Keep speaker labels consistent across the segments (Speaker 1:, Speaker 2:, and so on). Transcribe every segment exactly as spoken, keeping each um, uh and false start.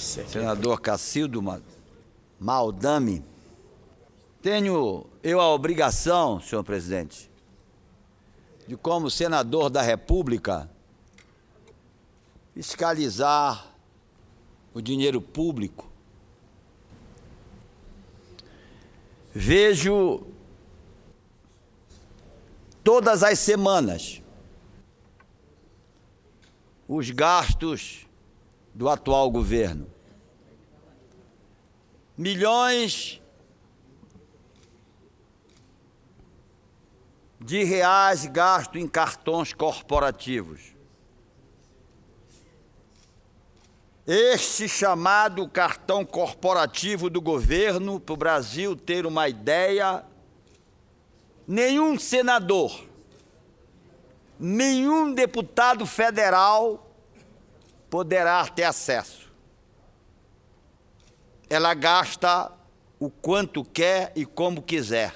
Speaker 1: senador Cacildo Maldami, tenho eu a obrigação, senhor presidente, de, como senador da República, fiscalizar o dinheiro público. Vejo todas as semanas os gastos do atual governo. Milhões de reais gastos em cartões corporativos. Este chamado cartão corporativo do governo, para o Brasil ter uma ideia, nenhum senador, nenhum deputado federal poderá ter acesso. Ela gasta o quanto quer e como quiser.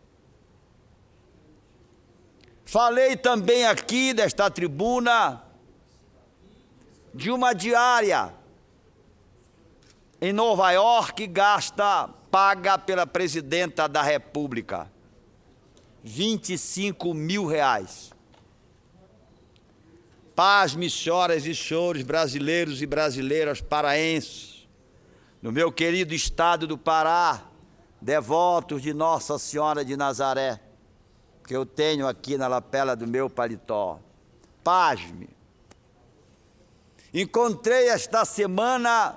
Speaker 1: Falei também aqui desta tribuna de uma diária em Nova York, gasta, paga pela presidenta da República, vinte e cinco mil reais. Pasme, senhoras e senhores brasileiros e brasileiras paraenses, no meu querido estado do Pará, devotos de Nossa Senhora de Nazaré, que eu tenho aqui na lapela do meu paletó. Pasme. Encontrei esta semana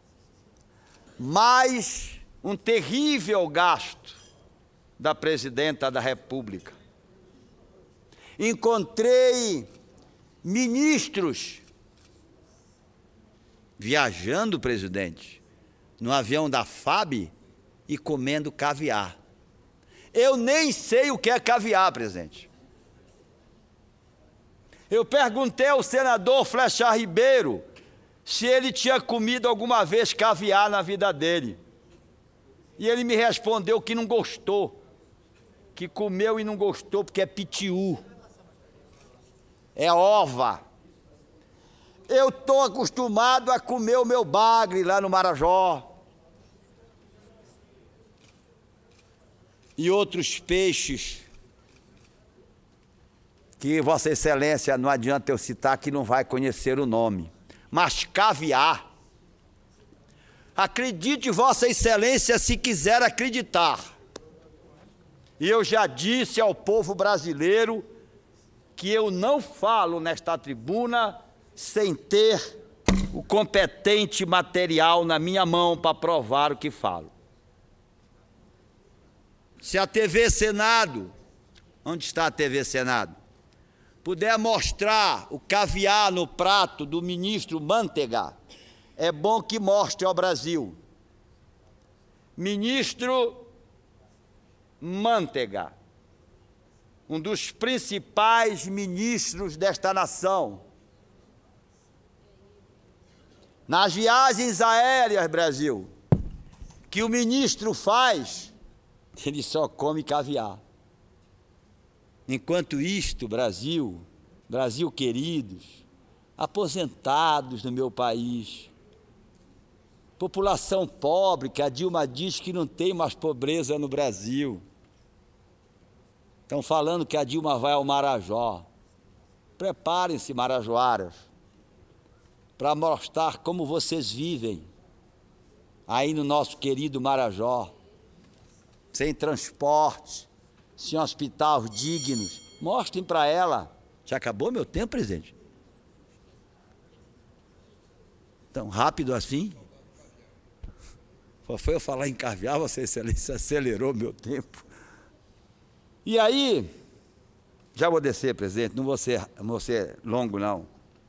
Speaker 1: mais um terrível gasto da presidenta da República. Encontrei ministros viajando, presidente, no avião da F A B e comendo caviar. Eu nem sei o que é caviar, presidente. Eu perguntei ao senador Flecha Ribeiro se ele tinha comido alguma vez caviar na vida dele. E ele me respondeu que não gostou, que comeu e não gostou porque é pitiu, é ova. Eu estou acostumado a comer o meu bagre lá no Marajó e outros peixes que Vossa Excelência, não adianta eu citar, que não vai conhecer o nome. Mas caviar, acredite Vossa Excelência se quiser acreditar. E eu já disse ao povo brasileiro que eu não falo nesta tribuna sem ter o competente material na minha mão para provar o que falo. Se a T V Senado, onde está a T V Senado, puder mostrar o caviar no prato do ministro Mantega, é bom que mostre ao Brasil. Ministro Mantega, um dos principais ministros desta nação. Nas viagens aéreas, Brasil, que o ministro faz, ele só come caviar. Enquanto isto, Brasil, Brasil queridos, aposentados no meu país, população pobre, que a Dilma diz que não tem mais pobreza no Brasil. Estão falando que a Dilma vai ao Marajó. Preparem-se, marajoaras, para mostrar como vocês vivem aí no nosso querido Marajó, sem transporte, sem hospitais dignos. Mostrem para ela. Já acabou meu tempo, presidente? Tão rápido assim? Só foi eu falar em caviar, Vossa Excelência acelerou meu tempo. E aí, já vou descer, presidente, não vou ser, não vou ser longo, não.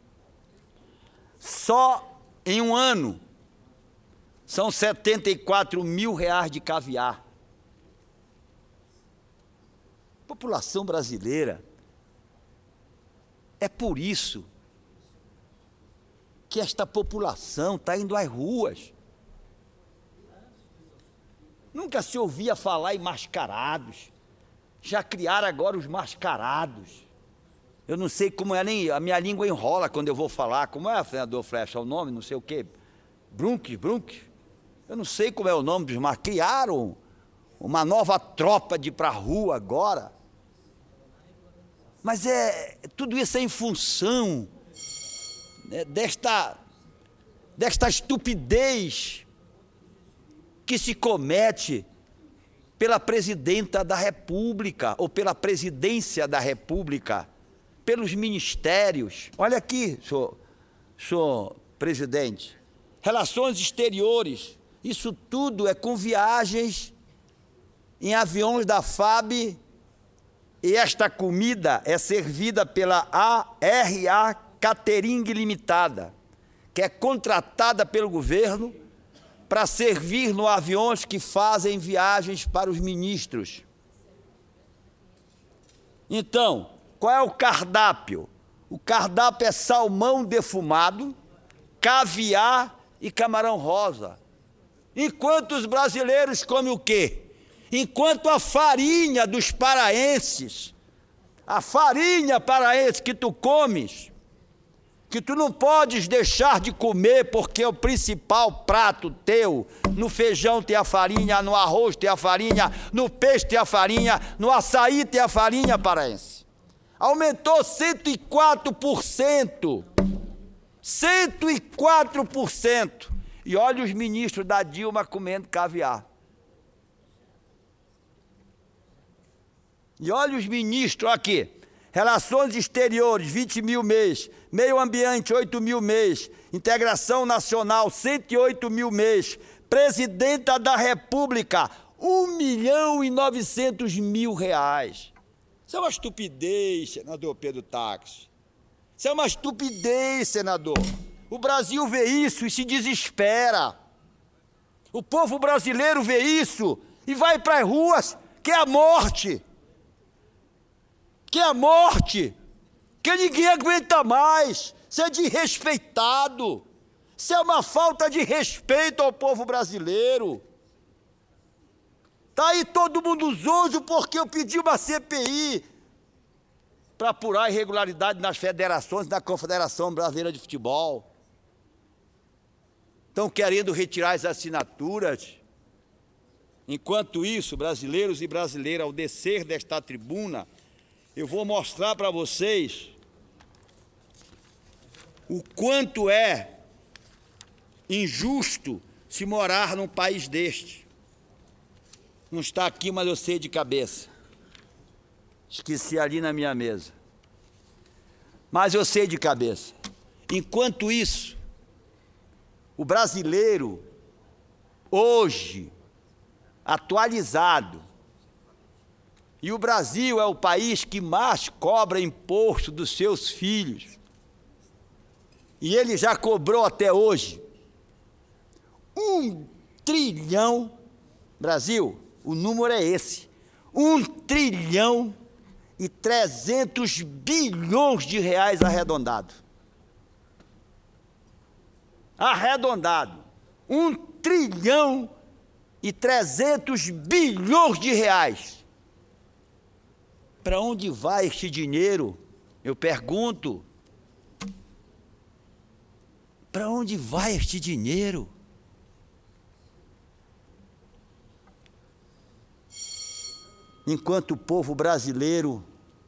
Speaker 1: Só em um ano, são setenta e quatro mil reais de caviar. População brasileira, é por isso que esta população está indo às ruas. Nunca se ouvia falar em mascarados, já criaram agora os mascarados. Eu não sei como é, nem a minha língua enrola quando eu vou falar. Como é, senador Flecha, o nome, não sei o quê, Brunk, Brunk, eu não sei como é o nome dos mas criaram uma nova tropa de ir para a rua agora. Mas é, tudo isso é em função, né, desta, desta estupidez que se comete pela presidenta da República, ou pela presidência da República, pelos ministérios. Olha aqui, senhor, senhor presidente, relações exteriores, isso tudo é com viagens em aviões da F A B, e esta comida é servida pela A R A Catering Limitada, que é contratada pelo governo para servir nos aviões que fazem viagens para os ministros. Então, qual é o cardápio? O cardápio é salmão defumado, caviar e camarão rosa. Enquanto os brasileiros comem o quê? Enquanto a farinha dos paraenses, a farinha paraense que tu comes, que tu não podes deixar de comer porque é o principal prato teu, no feijão tem a farinha, no arroz tem a farinha, no peixe tem a farinha, no açaí tem a farinha paraense. Aumentou cento e quatro por cento. cento e quatro por cento. E olha os ministros da Dilma comendo caviar. E olha os ministros aqui, Relações Exteriores, vinte mil mês, Meio Ambiente, oito mil mês, Integração Nacional, cento e oito mil mês, Presidenta da República, um milhão e novecentos mil reais. Isso é uma estupidez, senador Pedro Táxi. Isso é uma estupidez, senador. O Brasil vê isso e se desespera. O povo brasileiro vê isso e vai para as ruas, quer a morte. Que é a morte, que ninguém aguenta mais, isso é desrespeitado, isso é uma falta de respeito ao povo brasileiro. Está aí todo mundo zoso porque eu pedi uma C P I para apurar irregularidade nas federações, na Confederação Brasileira de Futebol. Estão querendo retirar as assinaturas. Enquanto isso, brasileiros e brasileiras, ao descer desta tribuna, eu vou mostrar para vocês o quanto é injusto se morar num país deste. Não está aqui, mas eu sei de cabeça. Esqueci ali na minha mesa. Mas eu sei de cabeça. Enquanto isso, o brasileiro, hoje, atualizado, e o Brasil é o país que mais cobra imposto dos seus filhos. E ele já cobrou até hoje um trilhão, Brasil, o número é esse, um trilhão e trezentos bilhões de reais arredondado. Arredondado. Um trilhão e trezentos bilhões de reais. Para onde vai este dinheiro? Eu pergunto. Para onde vai este dinheiro? Enquanto o povo brasileiro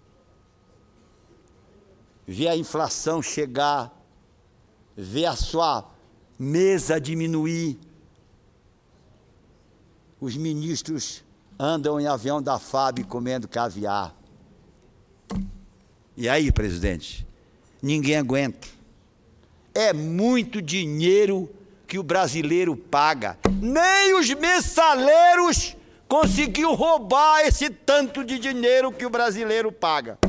Speaker 1: vê a inflação chegar, vê a sua mesa diminuir, os ministros andam em avião da F A B comendo caviar. E aí, presidente, ninguém aguenta. É muito dinheiro que o brasileiro paga. Nem os mensaleiros conseguiu roubar esse tanto de dinheiro que o brasileiro paga.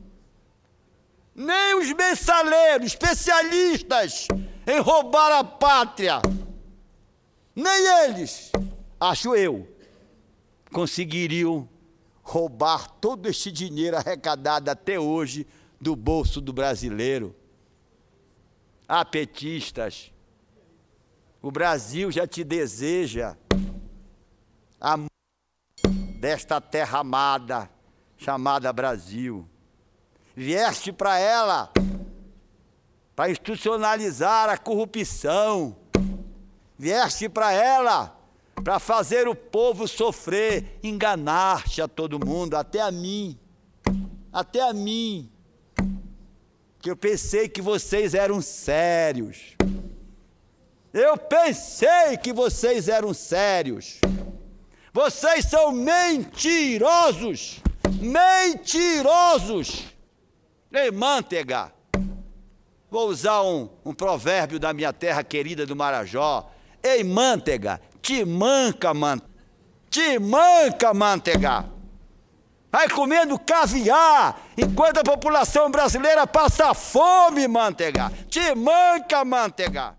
Speaker 1: Nem os mensaleiros, especialistas em roubar a pátria, nem eles, acho eu, conseguiriam roubar todo este dinheiro arrecadado até hoje do bolso do brasileiro. Ah, petistas, o Brasil já te deseja a desta terra amada, chamada Brasil. Vieste para ela para institucionalizar a corrupção, Vieste para ela, para fazer o povo sofrer, enganar-te a todo mundo, até a mim, até a mim, que eu pensei que vocês eram sérios. Eu pensei que vocês eram sérios. Vocês são mentirosos, mentirosos. Ei, manteiga, vou usar um, um provérbio da minha terra querida do Marajó. Ei, manteiga, te manca, manteiga, te manca, manteiga. Vai comendo caviar, enquanto a população brasileira passa fome, manteiga. Te manca, manteiga.